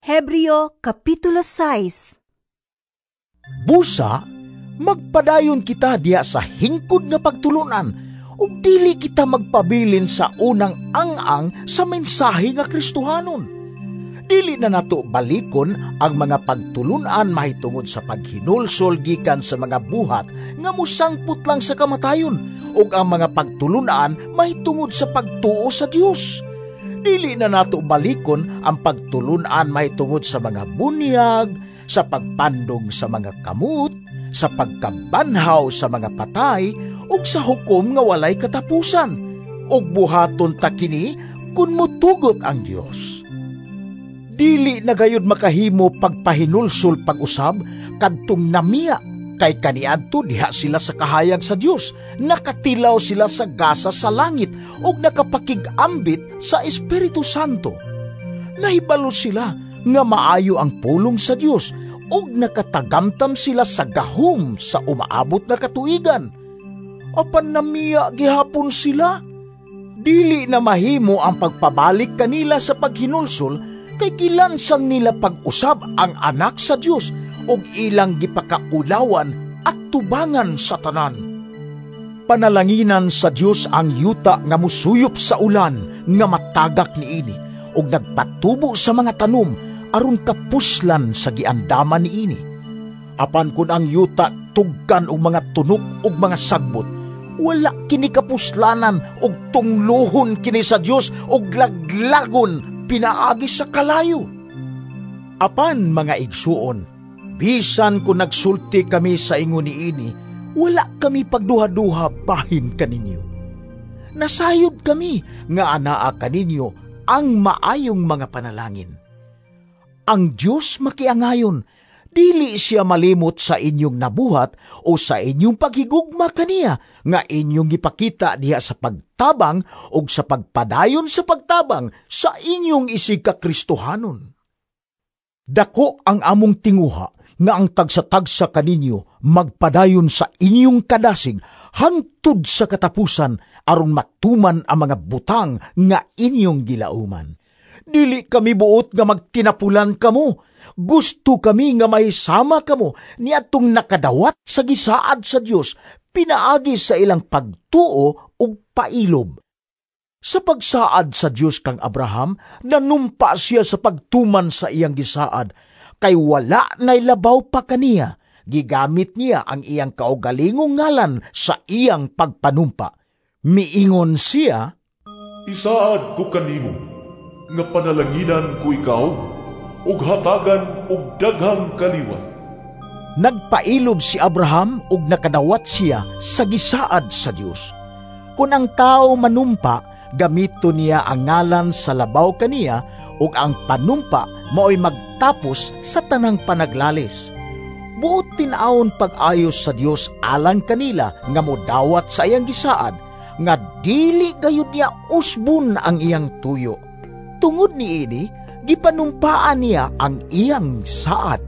Hebreo Kapitulo 6. Busa, magpadayon kita diya sa hingkod nga pagtulunan, ug dili kita magpabilin sa unang ang-ang sa mensahe nga Kristohanon. Dili na nato balikon ang mga pagtulunan mahitungod sa paghinulsol gikan sa mga buhat nga musangput lang sa kamatayon, ug ang mga pagtulunan mahitungod sa pagtuo sa Dios. Dili na nato balikon ang pagtulunan mahitungod sa mga bunyag, sa pagpandong sa mga kamot, sa pagkabanhaw sa mga patay, ug sa hukom nga walay katapusan, ug buhaton ta kini kun mutugot ang Dios. Dili na gayud makahimo pagpahinulsol pag-usab kadtong namiya, kay kaniadto diha sila sa kahayag sa Dios, nakatilaw sila sa gasa sa langit ug nakapakig-ambit sa Espiritu Santo. Nahibalo sila nga maayo ang pulong sa Dios ug nakatagamtam sila sa gahom sa umaabot na katuigan. Apan namiya gihapon sila. Dili na mahimo ang pagpabalik kanila sa paghinulsol, kay kilansang nila pag-usab ang anak sa Dios ug ilang gipakaulawan at tubangan sa tanan. Panalanginan sa Dios ang yuta nga musuyop sa ulan nga matagak niini ug nagpatubo sa mga tanom aron kapuslan sa giandaman niini. Apan kun ang yuta tugkan og mga tunok ug mga sagbot, wala kini kapuslanan ug tunglohon kini sa Dios ug laglagon pinaagi sa kalayo. Apan mga igsuon, bisan kung nagsulti kami sa ingon niini, wala kami pagduha-duha bahin kaninyo. Nasayod kami nga anaa kaninyo ang maayong mga panalangin. Ang Diyos makiangayon, dili siya malimot sa inyong nabuhat o sa inyong paghigugma kaniya nga inyong ipakita diha sa pagtabang o sa pagpadayon sa pagtabang sa inyong isigkakristohanon. Dako ang among tinguha nga ang tagsa-tagsa kaninyo magpadayon sa inyong kadasig hangtod sa katapusan aron matuman ang mga butang nga inyong gilauman. Dili kami buot nga magtinapulan kamo. Gusto kami nga mahisama kamo niadtong nakadawat sa gisaad sa Dios pinaagi sa ilang pagtuo ug pailob. Sa pagsaad sa Dios kang Abraham, nanumpa siya sa pagtuman sa iyang gisaad, kay wala nay labaw pa kaniya. Gigamit niya ang iyang kaugalingong ngalan sa iyang pagpanumpa. Miingon siya, "Isaad ko kanimo, nga panalanginan ko ikaw, ug hatagan og daghang kaliwat." Nagpailob si Abraham ug nakadawat siya sa gisaad sa Dios. Kung ang tao manumpa, gamito niya ang ngalan sa labaw kaniya ug ang panumpa mao'y magtapos sa tanang panaglalis. Buot tinawon pag-ayos sa Dios alang kanila nga modawat sa iyang gisaad, nga dili gayud niya usbon ang iyang tuyo. Tungod niini, gipanumpaan niya ang iyang saad.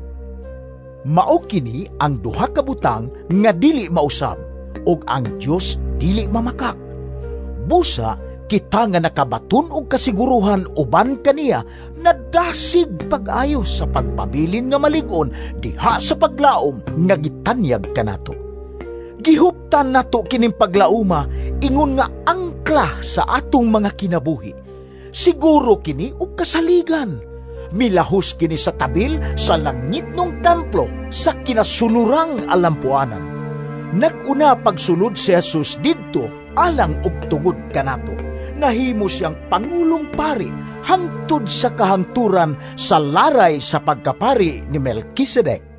Mao kini ang duha ka butang nga dili mausab, ug ang Dios dili mamakak. Busa, kita nga nakabaton og kasiguruhan uban kaniya, nadasig pag-ayo sa pagpabilin nga malig-on diha sa paglaom nga gitanyag kanato. Gihuptan nato kining paglauma ingon nga angkla sa atong mga kinabuhi. Siguro kini og kasaligan. Milahos kini sa tabil sa langit ng templo sa kinasulurang alampuanan. Naguna pagsulod si Jesus didto alang og tungod kanato. Nahimo siyang pangulong pari hangtod sa kahangturan sa laray sa pagkapari ni Melkisedek.